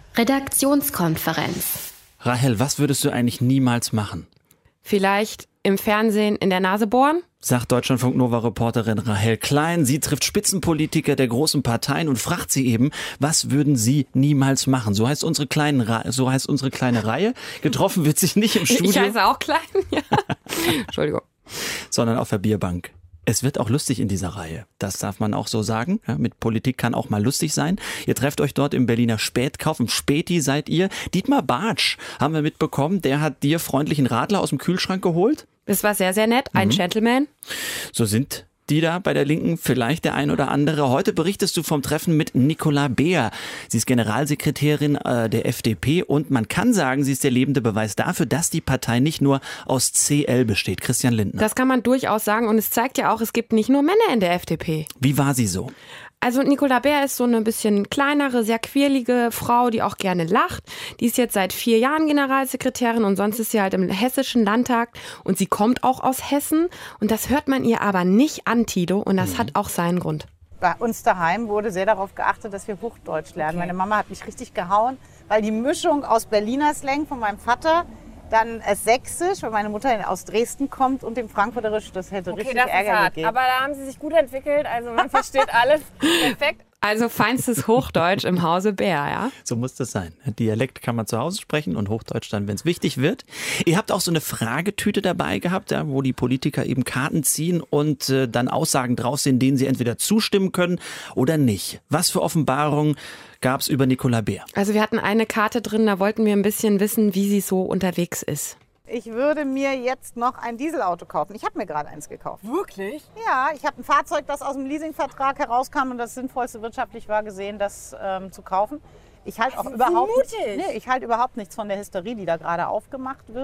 Redaktionskonferenz. Rahel, was würdest du eigentlich niemals machen? Vielleicht im Fernsehen in der Nase bohren? Sagt Deutschlandfunk Nova-Reporterin Rahel Klein. Sie trifft Spitzenpolitiker der großen Parteien und fragt sie eben, was würden sie niemals machen? So heißt unsere, kleinen Ra- so heißt unsere kleine Reihe. Getroffen wird sich nicht im Studio. Ich heiße auch Klein, ja. Entschuldigung. Sondern auf der Bierbank. Es wird auch lustig in dieser Reihe. Das darf man auch so sagen. Ja, mit Politik kann auch mal lustig sein. Ihr trefft euch dort im Berliner Spätkauf. Im Späti seid ihr. Dietmar Bartsch haben wir mitbekommen. Der hat dir freundlichen Radler aus dem Kühlschrank geholt. Das war sehr, sehr nett. Ein mhm. Gentleman. So sind die da bei der Linken, vielleicht der ein oder andere. Heute berichtest du vom Treffen mit Nicola Beer. Sie ist Generalsekretärin äh, der F D P und man kann sagen, sie ist der lebende Beweis dafür, dass die Partei nicht nur aus C L besteht. Christian Lindner. Das kann man durchaus sagen und es zeigt ja auch, es gibt nicht nur Männer in der F D P. Wie war sie so? Also Nicola Beer ist so eine bisschen kleinere, sehr quirlige Frau, die auch gerne lacht. Die ist jetzt seit vier Jahren Generalsekretärin und sonst ist sie halt im Hessischen Landtag. Und sie kommt auch aus Hessen und das hört man ihr aber nicht an, Tilo. Und das mhm. hat auch seinen Grund. Bei uns daheim wurde sehr darauf geachtet, dass wir Hochdeutsch lernen. Okay. Meine Mama hat mich richtig gehauen, weil die Mischung aus Berliner Slang von meinem Vater, dann es Sächsisch, weil meine Mutter aus Dresden kommt und dem Frankfurterisch, das hätte okay, richtig das Ärger gegeben. Aber da haben sie sich gut entwickelt, also man versteht alles perfekt. Also feinstes Hochdeutsch im Hause Bär, ja? So muss das sein. Dialekt kann man zu Hause sprechen und Hochdeutsch dann, wenn es wichtig wird. Ihr habt auch so eine Fragetüte dabei gehabt, ja, wo die Politiker eben Karten ziehen und äh, dann Aussagen drauf sind, denen sie entweder zustimmen können oder nicht. Was für Offenbarungen gab es über Nicola Beer? Also wir hatten eine Karte drin, da wollten wir ein bisschen wissen, wie sie so unterwegs ist. Ich würde mir jetzt noch ein Dieselauto kaufen. Ich habe mir gerade eins gekauft. Wirklich? Ja, ich habe ein Fahrzeug, das aus dem Leasingvertrag herauskam und das sinnvollste wirtschaftlich war gesehen, das ähm, zu kaufen. Ich halte auch überhaupt, nee, ich halte überhaupt nichts von der Hysterie, die da gerade aufgemacht wird.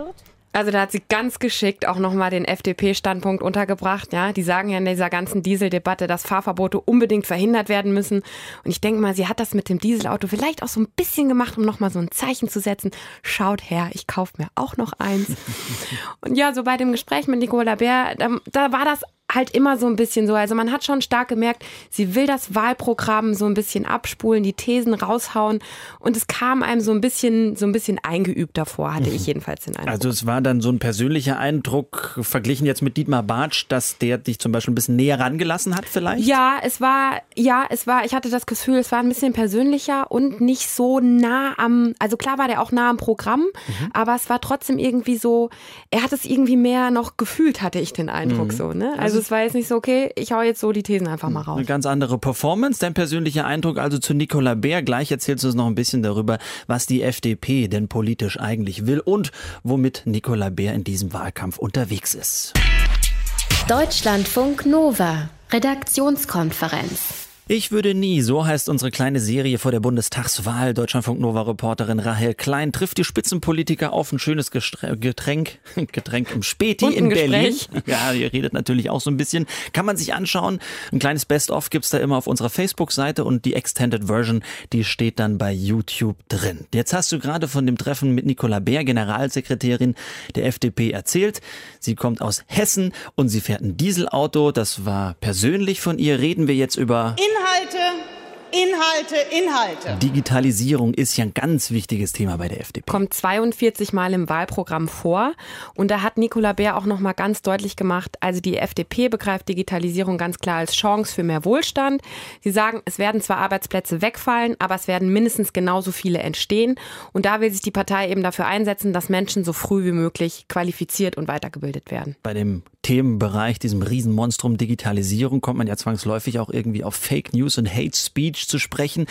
Also da hat sie ganz geschickt auch nochmal den F D P-Standpunkt untergebracht. Ja, die sagen ja in dieser ganzen Dieseldebatte, dass Fahrverbote unbedingt verhindert werden müssen. Und ich denke mal, sie hat das mit dem Dieselauto vielleicht auch so ein bisschen gemacht, um nochmal so ein Zeichen zu setzen. Schaut her, ich kaufe mir auch noch eins. Und ja, so bei dem Gespräch mit Nicola Beer, da, da war das halt immer so ein bisschen so. Also man hat schon stark gemerkt, sie will das Wahlprogramm so ein bisschen abspulen, die Thesen raushauen. Und es kam einem so ein bisschen, so ein bisschen eingeübt davor, hatte ich jedenfalls den Eindruck. Also es war dann so ein persönlicher Eindruck, verglichen jetzt mit Dietmar Bartsch, dass der dich zum Beispiel ein bisschen näher rangelassen hat vielleicht? Ja, es war, ja, es war, ich hatte das Gefühl, es war ein bisschen persönlicher und nicht so nah am, also klar war der auch nah am Programm, mhm. aber es war trotzdem irgendwie so, er hat es irgendwie mehr noch gefühlt, hatte ich den Eindruck mhm. so, ne? Also es war jetzt nicht so, okay, ich hau jetzt so die Thesen einfach mal raus. Eine ganz andere Performance, dein persönlicher Eindruck also zu Nicola Beer. Gleich erzählst du uns noch ein bisschen darüber, was die F D P denn politisch eigentlich will und womit Nicola Beer in diesem Wahlkampf unterwegs ist. Deutschlandfunk Nova, Redaktionskonferenz. Ich würde nie, so heißt unsere kleine Serie vor der Bundestagswahl. Deutschlandfunk-Nova-Reporterin Rahel Klein trifft die Spitzenpolitiker auf ein schönes Getränk, Getränk im Späti und in Berlin. Gespräch. Ja, ihr redet natürlich auch so ein bisschen. Kann man sich anschauen. Ein kleines Best-of gibt's da immer auf unserer Facebook-Seite und die Extended Version, die steht dann bei YouTube drin. Jetzt hast du gerade von dem Treffen mit Nicola Beer, Generalsekretärin der F D P, erzählt. Sie kommt aus Hessen und sie fährt ein Dieselauto. Das war persönlich von ihr. Reden wir jetzt über Inhalte, Inhalte, Inhalte. Digitalisierung ist ja ein ganz wichtiges Thema bei der F D P. Kommt zweiundvierzig Mal im Wahlprogramm vor. Und da hat Nicola Beer auch noch mal ganz deutlich gemacht, also die F D P begreift Digitalisierung ganz klar als Chance für mehr Wohlstand. Sie sagen, es werden zwar Arbeitsplätze wegfallen, aber es werden mindestens genauso viele entstehen. Und da will sich die Partei eben dafür einsetzen, dass Menschen so früh wie möglich qualifiziert und weitergebildet werden. Bei dem Themenbereich, diesem Riesenmonstrum Digitalisierung, kommt man ja zwangsläufig auch irgendwie auf Fake News und Hate Speech zu sprechen.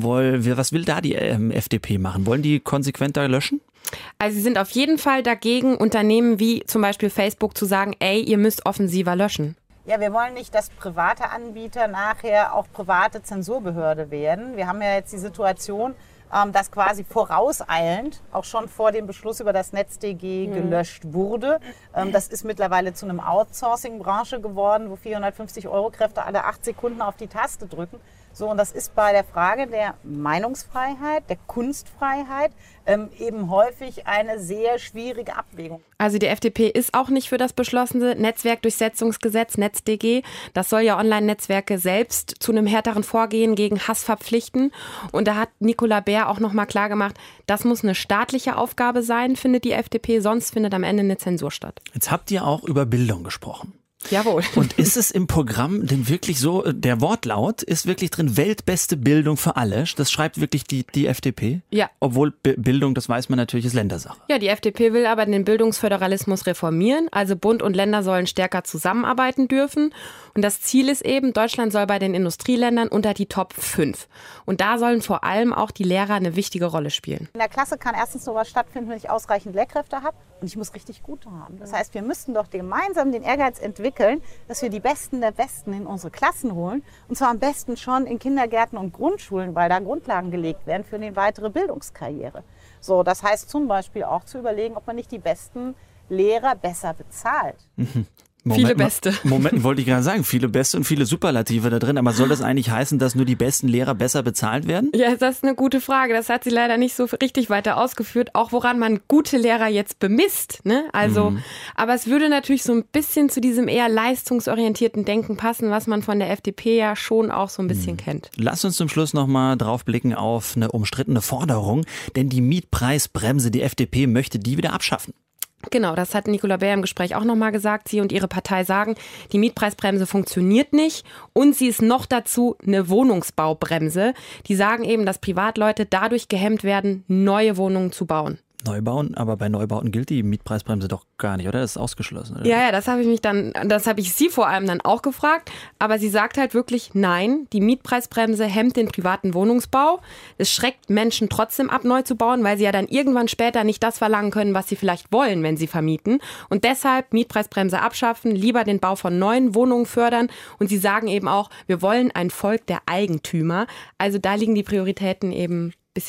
Was will da die F D P machen? Wollen die konsequenter löschen? Also sie sind auf jeden Fall dagegen, Unternehmen wie zum Beispiel Facebook zu sagen, ey, ihr müsst offensiver löschen. Ja, wir wollen nicht, dass private Anbieter nachher auch private Zensurbehörde werden. Wir haben ja jetzt die Situation, dass quasi vorauseilend auch schon vor dem Beschluss über das NetzDG gelöscht wurde. Das ist mittlerweile zu einem Outsourcing-Branche geworden, wo vierhundertfünfzig Euro Kräfte alle acht Sekunden auf die Taste drücken. So, und das ist bei der Frage der Meinungsfreiheit, der Kunstfreiheit ähm, eben häufig eine sehr schwierige Abwägung. Also die F D P ist auch nicht für das beschlossene Netzwerkdurchsetzungsgesetz, NetzDG. Das soll ja Online-Netzwerke selbst zu einem härteren Vorgehen gegen Hass verpflichten. Und da hat Nicola Beer auch nochmal klar gemacht, das muss eine staatliche Aufgabe sein, findet die F D P, sonst findet am Ende eine Zensur statt. Jetzt habt ihr auch über Bildung gesprochen. Jawohl. Und ist es im Programm denn wirklich so, der Wortlaut ist wirklich drin, weltbeste Bildung für alle? Das schreibt wirklich die, die F D P? Ja. Obwohl B- Bildung, das weiß man natürlich, ist Ländersache. Ja, die F D P will aber den Bildungsföderalismus reformieren. Also Bund und Länder sollen stärker zusammenarbeiten dürfen. Und das Ziel ist eben, Deutschland soll bei den Industrieländern unter die Top fünf. Und da sollen vor allem auch die Lehrer eine wichtige Rolle spielen. In der Klasse kann erstens nur was stattfinden, wenn ich ausreichend Lehrkräfte habe. Und ich muss richtig gute haben. Das heißt, wir müssten doch gemeinsam den Ehrgeiz entwickeln, dass wir die Besten der Besten in unsere Klassen holen. Und zwar am besten schon in Kindergärten und Grundschulen, weil da Grundlagen gelegt werden für eine weitere Bildungskarriere. So, das heißt zum Beispiel auch zu überlegen, ob man nicht die besten Lehrer besser bezahlt. Mhm. Moment, viele Beste. Moment, wollte ich gerade sagen, viele Beste und viele Superlative da drin. Aber soll das eigentlich heißen, dass nur die besten Lehrer besser bezahlt werden? Ja, das ist eine gute Frage. Das hat sie leider nicht so richtig weiter ausgeführt. Auch woran man gute Lehrer jetzt bemisst. Ne? Also, mhm. aber es würde natürlich so ein bisschen zu diesem eher leistungsorientierten Denken passen, was man von der F D P ja schon auch so ein bisschen mhm. kennt. Lass uns zum Schluss nochmal drauf blicken auf eine umstrittene Forderung. Denn die Mietpreisbremse, die F D P möchte die wieder abschaffen. Genau, das hat Nicola Beer im Gespräch auch nochmal gesagt. Sie und ihre Partei sagen, die Mietpreisbremse funktioniert nicht und sie ist noch dazu eine Wohnungsbaubremse. Die sagen eben, dass Privatleute dadurch gehemmt werden, neue Wohnungen zu bauen. Neubauen, aber bei Neubauten gilt die Mietpreisbremse doch gar nicht, oder? Das ist ausgeschlossen, oder? Ja, ja, das habe ich mich dann, das habe ich sie vor allem dann auch gefragt. Aber sie sagt halt wirklich, nein, die Mietpreisbremse hemmt den privaten Wohnungsbau. Es schreckt Menschen trotzdem ab, neu zu bauen, weil sie ja dann irgendwann später nicht das verlangen können, was sie vielleicht wollen, wenn sie vermieten. Und deshalb Mietpreisbremse abschaffen, lieber den Bau von neuen Wohnungen fördern. Und sie sagen eben auch, wir wollen ein Volk der Eigentümer. Also da liegen die Prioritäten eben ein bisschen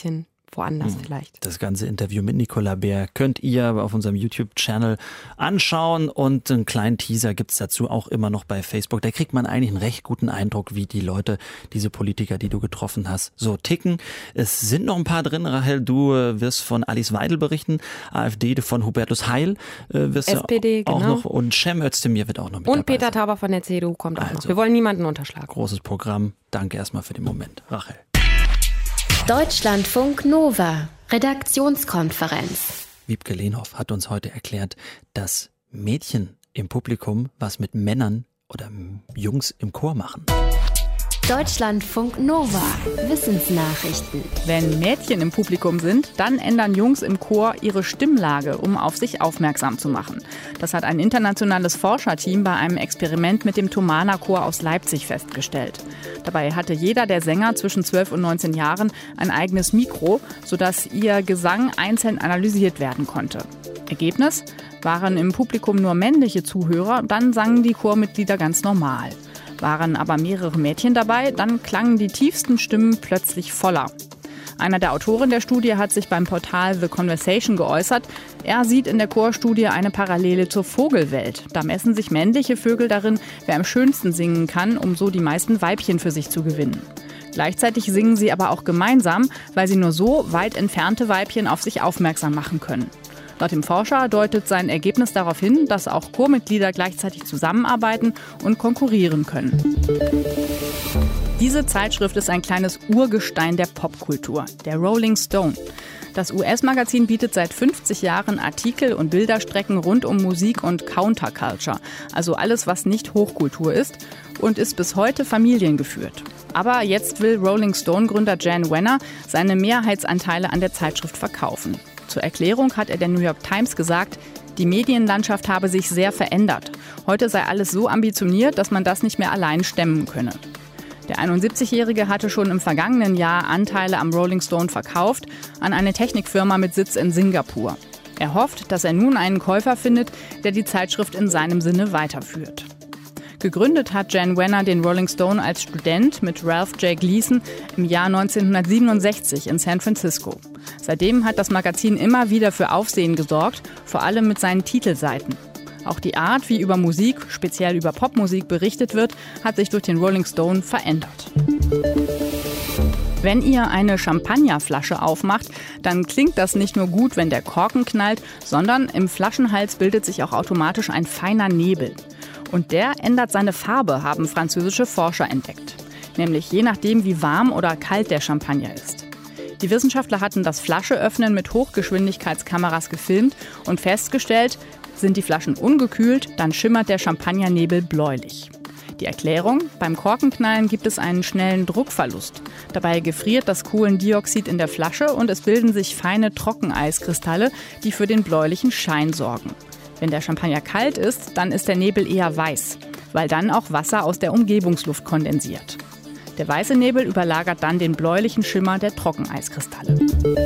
woanders hm. vielleicht. Das ganze Interview mit Nicola Beer könnt ihr auf unserem YouTube-Channel anschauen und einen kleinen Teaser gibt es dazu auch immer noch bei Facebook. Da kriegt man eigentlich einen recht guten Eindruck, wie die Leute, diese Politiker, die du getroffen hast, so ticken. Es sind noch ein paar drin, Rahel, du wirst von Alice Weidel berichten, AfD von Hubertus Heil wirst S P D, auch genau. noch und Cem Özdemir wird auch noch mit und dabei Peter sein. Tauber von der C D U kommt auch also, noch. Wir wollen niemanden unterschlagen. Großes Programm. Danke erstmal für den Moment. Rachel. Deutschlandfunk Nova. Redaktionskonferenz. Wiebke Lehnhoff hat uns heute erklärt, dass Mädchen im Publikum was mit Männern oder Jungs im Chor machen. Deutschlandfunk Nova. Wissensnachrichten. Wenn Mädchen im Publikum sind, dann ändern Jungs im Chor ihre Stimmlage, um auf sich aufmerksam zu machen. Das hat ein internationales Forscherteam bei einem Experiment mit dem Thomaner Chor aus Leipzig festgestellt. Dabei hatte jeder der Sänger zwischen zwölf und neunzehn Jahren ein eigenes Mikro, sodass ihr Gesang einzeln analysiert werden konnte. Ergebnis? Waren im Publikum nur männliche Zuhörer, dann sangen die Chormitglieder ganz normal. Waren aber mehrere Mädchen dabei, dann klangen die tiefsten Stimmen plötzlich voller. Einer der Autoren der Studie hat sich beim Portal The Conversation geäußert. Er sieht in der Chorstudie eine Parallele zur Vogelwelt. Da messen sich männliche Vögel darin, wer am schönsten singen kann, um so die meisten Weibchen für sich zu gewinnen. Gleichzeitig singen sie aber auch gemeinsam, weil sie nur so weit entfernte Weibchen auf sich aufmerksam machen können. Laut dem Forscher deutet sein Ergebnis darauf hin, dass auch Chormitglieder gleichzeitig zusammenarbeiten und konkurrieren können. Diese Zeitschrift ist ein kleines Urgestein der Popkultur, der Rolling Stone. Das U S-Magazin bietet seit fünfzig Jahren Artikel und Bilderstrecken rund um Musik und Counterculture, also alles, was nicht Hochkultur ist, und ist bis heute familiengeführt. Aber jetzt will Rolling Stone-Gründer Jan Wenner seine Mehrheitsanteile an der Zeitschrift verkaufen. Zur Erklärung hat er der New York Times gesagt, die Medienlandschaft habe sich sehr verändert. Heute sei alles so ambitioniert, dass man das nicht mehr allein stemmen könne. Der einundsiebzigjährige hatte schon im vergangenen Jahr Anteile am Rolling Stone verkauft an eine Technikfirma mit Sitz in Singapur. Er hofft, dass er nun einen Käufer findet, der die Zeitschrift in seinem Sinne weiterführt. Gegründet hat Jan Wenner den Rolling Stone als Student mit Ralph J. Gleason im Jahr neunzehnhundertsiebenundsechzig in San Francisco. Seitdem hat das Magazin immer wieder für Aufsehen gesorgt, vor allem mit seinen Titelseiten. Auch die Art, wie über Musik, speziell über Popmusik, berichtet wird, hat sich durch den Rolling Stone verändert. Wenn ihr eine Champagnerflasche aufmacht, dann klingt das nicht nur gut, wenn der Korken knallt, sondern im Flaschenhals bildet sich auch automatisch ein feiner Nebel. Und der ändert seine Farbe, haben französische Forscher entdeckt. Nämlich je nachdem, wie warm oder kalt der Champagner ist. Die Wissenschaftler hatten das Flascheöffnen mit Hochgeschwindigkeitskameras gefilmt und festgestellt, sind die Flaschen ungekühlt, dann schimmert der Champagnernebel bläulich. Die Erklärung: Beim Korkenknallen gibt es einen schnellen Druckverlust. Dabei gefriert das Kohlendioxid in der Flasche und es bilden sich feine Trockeneiskristalle, die für den bläulichen Schein sorgen. Wenn der Champagner kalt ist, dann ist der Nebel eher weiß, weil dann auch Wasser aus der Umgebungsluft kondensiert. Der weiße Nebel überlagert dann den bläulichen Schimmer der Trockeneiskristalle.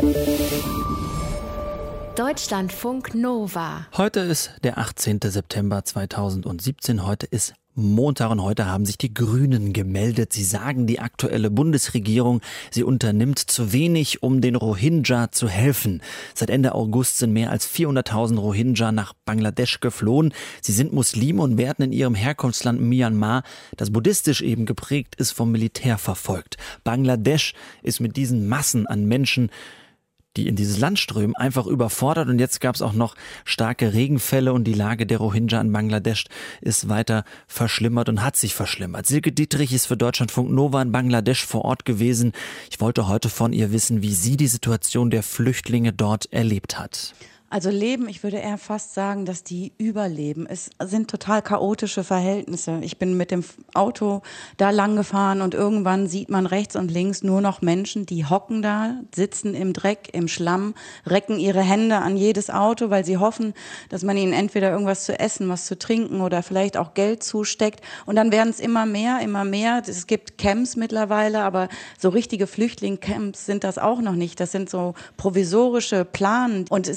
Deutschlandfunk Nova. Heute ist der achtzehnte September zweitausendsiebzehn. Heute ist Montag und heute haben sich die Grünen gemeldet. Sie sagen, die aktuelle Bundesregierung, sie unternimmt zu wenig, um den Rohingya zu helfen. Seit Ende August sind mehr als vierhunderttausend Rohingya nach Bangladesch geflohen. Sie sind Muslime und werden in ihrem Herkunftsland Myanmar, das buddhistisch eben geprägt ist, vom Militär verfolgt. Bangladesch ist mit diesen Massen an Menschen, die in dieses Land strömen, einfach überfordert. Und jetzt gab es auch noch starke Regenfälle und die Lage der Rohingya in Bangladesch ist weiter verschlimmert und hat sich verschlimmert. Silke Dietrich ist für Deutschlandfunk Nova in Bangladesch vor Ort gewesen. Ich wollte heute von ihr wissen, wie sie die Situation der Flüchtlinge dort erlebt hat. Also leben, ich würde eher fast sagen, dass die überleben. Es sind total chaotische Verhältnisse. Ich bin mit dem Auto da lang gefahren und irgendwann sieht man rechts und links nur noch Menschen, die hocken da, sitzen im Dreck, im Schlamm, recken ihre Hände an jedes Auto, weil sie hoffen, dass man ihnen entweder irgendwas zu essen, was zu trinken oder vielleicht auch Geld zusteckt. Und dann werden es immer mehr, immer mehr. Es gibt Camps mittlerweile, aber so richtige Flüchtlingscamps sind das auch noch nicht. Das sind so provisorische Planen. Und es ist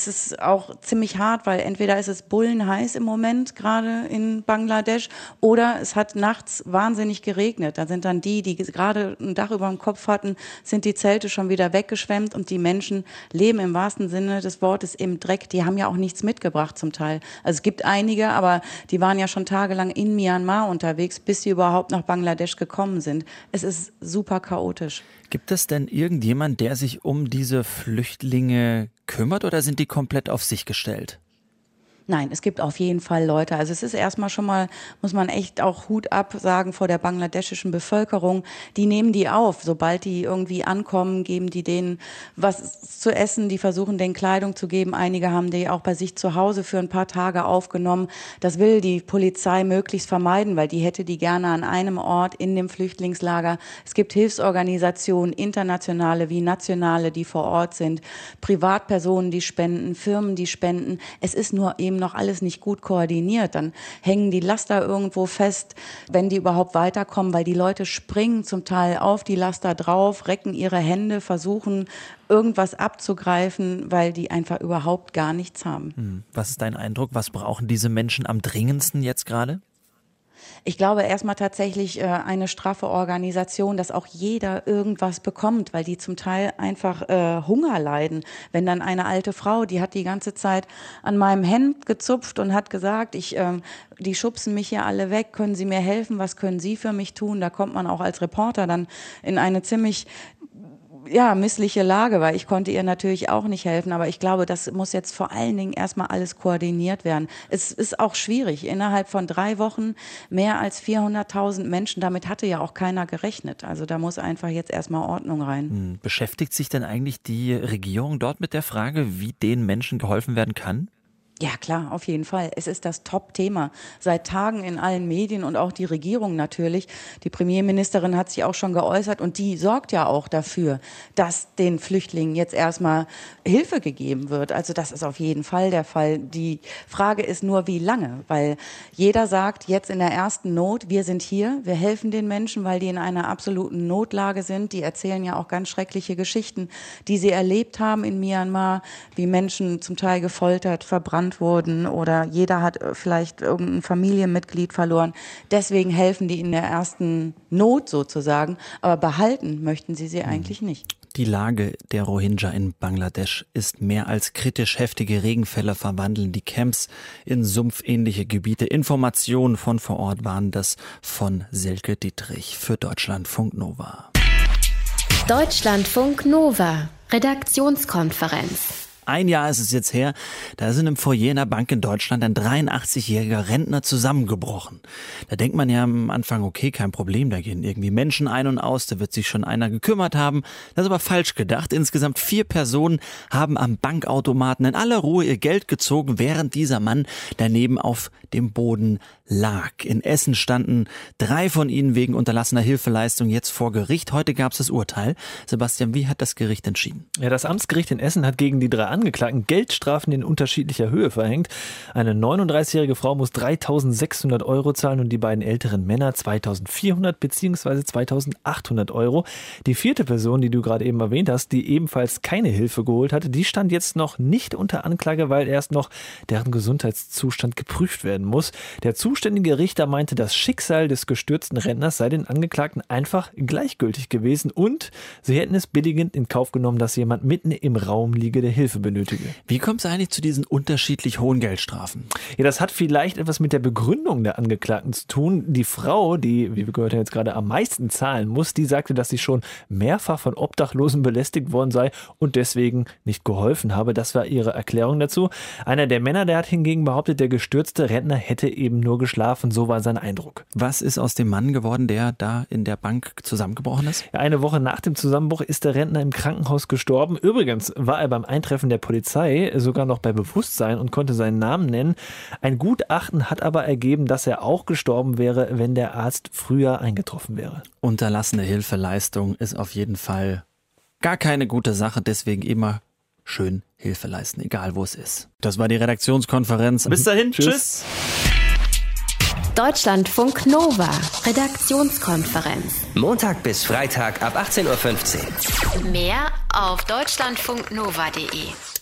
auch ziemlich hart, weil entweder ist es bullenheiß im Moment, gerade in Bangladesch, oder es hat nachts wahnsinnig geregnet. Da sind dann die, die gerade ein Dach über dem Kopf hatten, sind die Zelte schon wieder weggeschwemmt und die Menschen leben im wahrsten Sinne des Wortes im Dreck. Die haben ja auch nichts mitgebracht zum Teil. Also es gibt einige, aber die waren ja schon tagelang in Myanmar unterwegs, bis sie überhaupt nach Bangladesch gekommen sind. Es ist super chaotisch. Gibt es denn irgendjemand, der sich um diese Flüchtlinge kümmert oder sind die komplett auf sich gestellt? Nein, es gibt auf jeden Fall Leute. Also es ist erstmal schon mal, muss man echt auch Hut ab sagen vor der bangladeschischen Bevölkerung. Die nehmen die auf. Sobald die irgendwie ankommen, geben die denen was zu essen. Die versuchen denen Kleidung zu geben. Einige haben die auch bei sich zu Hause für ein paar Tage aufgenommen. Das will die Polizei möglichst vermeiden, weil die hätte die gerne an einem Ort in dem Flüchtlingslager. Es gibt Hilfsorganisationen, internationale wie nationale, die vor Ort sind. Privatpersonen, die spenden, Firmen, die spenden. Es ist nur eben noch alles nicht gut koordiniert, dann hängen die Laster irgendwo fest, wenn die überhaupt weiterkommen, weil die Leute springen zum Teil auf die Laster drauf, recken ihre Hände, versuchen irgendwas abzugreifen, weil die einfach überhaupt gar nichts haben. Was ist dein Eindruck? Was brauchen diese Menschen am dringendsten jetzt gerade? Ich glaube erstmal tatsächlich äh, eine straffe Organisation, dass auch jeder irgendwas bekommt, weil die zum Teil einfach äh, Hunger leiden. Wenn dann eine alte Frau, die hat die ganze Zeit an meinem Hemd gezupft und hat gesagt, ich, äh, die schubsen mich hier alle weg, können Sie mir helfen, was können Sie für mich tun? Da kommt man auch als Reporter dann in eine ziemlich ja, missliche Lage, weil ich konnte ihr natürlich auch nicht helfen, aber ich glaube, das muss jetzt vor allen Dingen erstmal alles koordiniert werden. Es ist auch schwierig, innerhalb von drei Wochen mehr als vierhunderttausend Menschen, damit hatte ja auch keiner gerechnet. Also da muss einfach jetzt erstmal Ordnung rein. Beschäftigt sich denn eigentlich die Regierung dort mit der Frage, wie den Menschen geholfen werden kann? Ja, klar, auf jeden Fall. Es ist das Top-Thema. Seit Tagen in allen Medien und auch die Regierung natürlich. Die Premierministerin hat sich auch schon geäußert und die sorgt ja auch dafür, dass den Flüchtlingen jetzt erstmal Hilfe gegeben wird. Also das ist auf jeden Fall der Fall. Die Frage ist nur, wie lange? Weil jeder sagt jetzt in der ersten Not, wir sind hier, wir helfen den Menschen, weil die in einer absoluten Notlage sind. Die erzählen ja auch ganz schreckliche Geschichten, die sie erlebt haben in Myanmar, wie Menschen zum Teil gefoltert, verbrannt wurden oder jeder hat vielleicht irgendein Familienmitglied verloren. Deswegen helfen die in der ersten Not sozusagen, aber behalten möchten sie sie eigentlich nicht. Die Lage der Rohingya in Bangladesch ist mehr als kritisch. Heftige Regenfälle verwandeln die Camps in sumpfähnliche Gebiete. Informationen von vor Ort waren das von Silke Dietrich für Deutschlandfunk Nova. Deutschlandfunk Nova, Redaktionskonferenz. Ein Jahr ist es jetzt her, da ist in einem Foyer in einer Bank in Deutschland ein dreiundachtzigjähriger Rentner zusammengebrochen. Da denkt man ja am Anfang, okay, kein Problem, da gehen irgendwie Menschen ein und aus, da wird sich schon einer gekümmert haben. Das ist aber falsch gedacht. Insgesamt vier Personen haben am Bankautomaten in aller Ruhe ihr Geld gezogen, während dieser Mann daneben auf dem Boden lag. In Essen standen drei von ihnen wegen unterlassener Hilfeleistung jetzt vor Gericht. Heute gab es das Urteil. Sebastian, wie hat das Gericht entschieden? Ja, das Amtsgericht in Essen hat gegen die drei Angeklagten Geldstrafen in unterschiedlicher Höhe verhängt. Eine neununddreißigjährige Frau muss dreitausendsechshundert Euro zahlen und die beiden älteren Männer zweitausendvierhundert bzw. zweitausendachthundert Euro. Die vierte Person, die du gerade eben erwähnt hast, die ebenfalls keine Hilfe geholt hatte, die stand jetzt noch nicht unter Anklage, weil erst noch deren Gesundheitszustand geprüft werden muss. Der zuständige Richter meinte, das Schicksal des gestürzten Rentners sei den Angeklagten einfach gleichgültig gewesen und sie hätten es billigend in Kauf genommen, dass jemand mitten im Raum liege, der Hilfe benötige. Wie kommt es eigentlich zu diesen unterschiedlich hohen Geldstrafen? Ja, das hat vielleicht etwas mit der Begründung der Angeklagten zu tun. Die Frau, die, wie wir gehört haben, jetzt gerade am meisten zahlen muss, die sagte, dass sie schon mehrfach von Obdachlosen belästigt worden sei und deswegen nicht geholfen habe. Das war ihre Erklärung dazu. Einer der Männer, der hat hingegen behauptet, der gestürzte Rentner hätte eben nur geschlafen. So war sein Eindruck. Was ist aus dem Mann geworden, der da in der Bank zusammengebrochen ist? Ja, eine Woche nach dem Zusammenbruch ist der Rentner im Krankenhaus gestorben. Übrigens war er beim Eintreffen der Polizei sogar noch bei Bewusstsein und konnte seinen Namen nennen. Ein Gutachten hat aber ergeben, dass er auch gestorben wäre, wenn der Arzt früher eingetroffen wäre. Unterlassene Hilfeleistung ist auf jeden Fall gar keine gute Sache, deswegen immer schön Hilfe leisten, egal wo es ist. Das war die Redaktionskonferenz. Bis dahin, tschüss. tschüss. Deutschlandfunk Nova, Redaktionskonferenz. Montag bis Freitag ab achtzehn Uhr fünfzehn. Mehr auf deutschlandfunknova punkt de.